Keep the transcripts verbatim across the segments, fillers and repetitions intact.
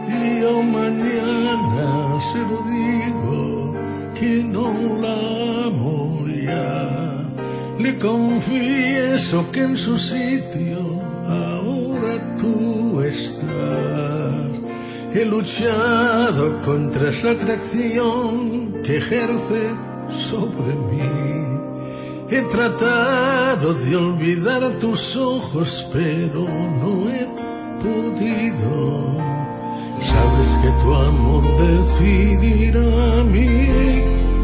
y yo mañana se lo digo que no la amo ya. Le confieso que en su sitio ahora tú estás. He luchado contra esa atracción que ejerce sobre mí. He tratado de olvidar tus ojos, pero no he podido. Sabes que tu amor decidirá mi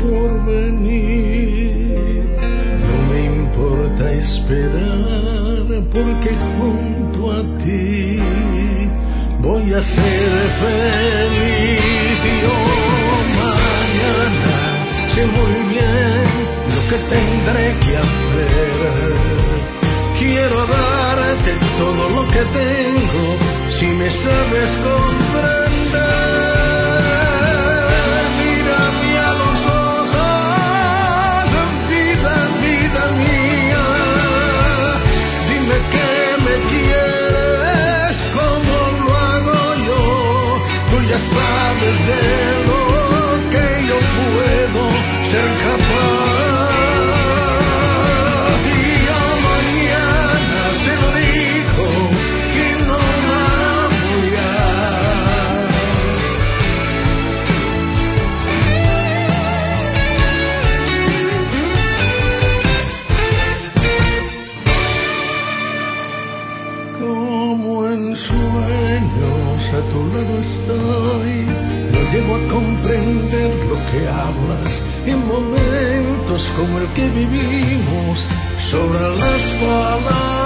porvenir. No me importa esperar, porque junto a ti voy a ser feliz. Yo mañana sé muy bien lo que tendré que hacer. Quiero darte todo lo que tengo, si me sabes comprender. Mírame a los ojos, vida, vida mía. Dime que me quieres como lo hago yo. Tú ya sabes de lo que yo puedo ser capaz. A tu lado estoy, no llego a comprender lo que hablas. En momentos como el que vivimos, sobran las palabras.